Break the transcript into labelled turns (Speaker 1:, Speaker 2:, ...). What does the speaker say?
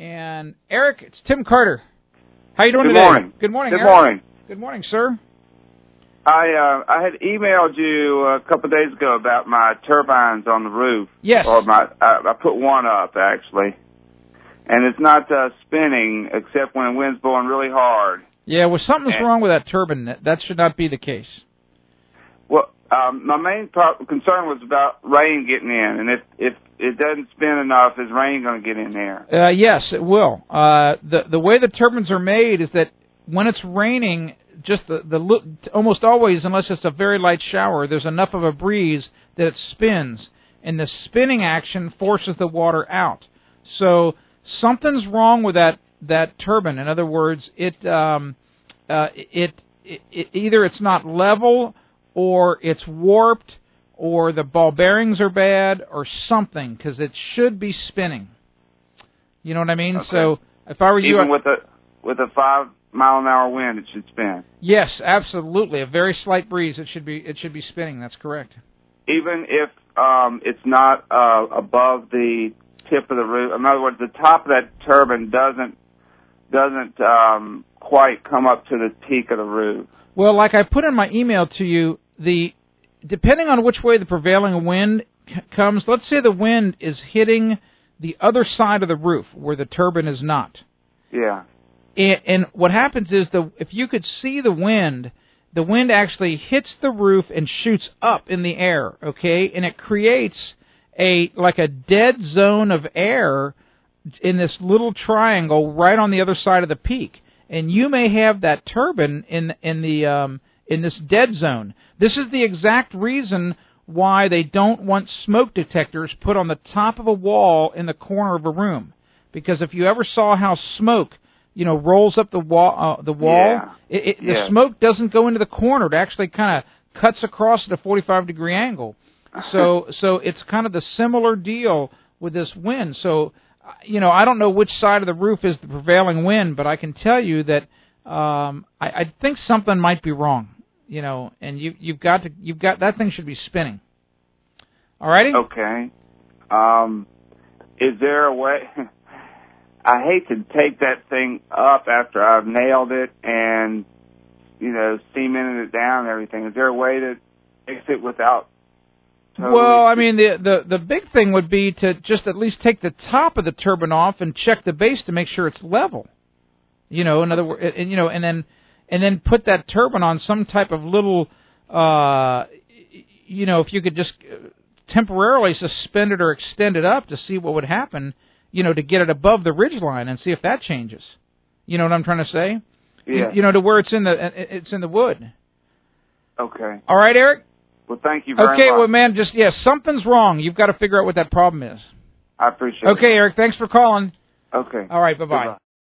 Speaker 1: And Eric, it's Tim Carter. How you doing
Speaker 2: Good
Speaker 1: today?
Speaker 2: Morning.
Speaker 1: Good morning.
Speaker 2: Good
Speaker 1: Eric.
Speaker 2: morning.
Speaker 1: Good morning, sir.
Speaker 2: I had emailed you a couple of days ago about my turbines on the roof.
Speaker 1: Yes.
Speaker 2: Or I put one up actually, and it's not spinning except when the wind's blowing really hard.
Speaker 1: Yeah, well, something's wrong with that turbine. That should not be the case.
Speaker 2: Well, my main concern was about rain getting in, and if it doesn't spin enough, is rain going to get in there?
Speaker 1: Yes, it will. The way the turbines are made is that when it's raining, just almost always, unless it's a very light shower, there's enough of a breeze that it spins, and the spinning action forces the water out. So something's wrong with that turbine. In other words, it either it's not level, or it's warped, or the ball bearings are bad, or something, because it should be spinning. You know what I mean?
Speaker 2: Okay.
Speaker 1: So if I were you,
Speaker 2: even with a 5-mile-an-hour wind, it should spin.
Speaker 1: Yes, absolutely. A very slight breeze, it should be spinning. That's correct.
Speaker 2: Even if it's not above the tip of the roof. In other words, the top of that turbine doesn't quite come up to the peak of the roof.
Speaker 1: Well, like I put in my email to you, depending on which way the prevailing wind comes, let's say the wind is hitting the other side of the roof where the turbine is not.
Speaker 2: Yeah.
Speaker 1: And what happens is, if you could see the wind actually hits the roof and shoots up in the air, okay? And it creates like a dead zone of air in this little triangle right on the other side of the peak. And you may have that turbine in this dead zone. This is the exact reason why they don't want smoke detectors put on the top of a wall in the corner of a room. Because if you ever saw how smoke, rolls up the wall,
Speaker 2: Yeah.
Speaker 1: The smoke doesn't go into the corner. It actually kind of cuts across at a 45-degree angle. So it's kind of the similar deal with this wind. So, I don't know which side of the roof is the prevailing wind, but I can tell you that I think something might be wrong. And you've got that thing should be spinning. All righty?
Speaker 2: Okay. Is there a way? I hate to take that thing up after I've nailed it and cemented it down and everything. Is there a way to fix it without?
Speaker 1: Well, I mean, the big thing would be to just at least take the top of the turbine off and check the base to make sure it's level. In other words, and then put that turbine on some type of little, if you could just temporarily suspend it or extend it up to see what would happen, to get it above the ridge line and see if that changes. You know what I'm trying to say?
Speaker 2: Yeah.
Speaker 1: To where it's in the wood.
Speaker 2: Okay.
Speaker 1: All right, Eric?
Speaker 2: Well, thank you very much.
Speaker 1: Okay, well, man, something's wrong. You've got to figure out what that problem is.
Speaker 2: I appreciate it.
Speaker 1: Okay, Eric, thanks for calling.
Speaker 2: Okay.
Speaker 1: All right, bye-bye.
Speaker 2: Goodbye.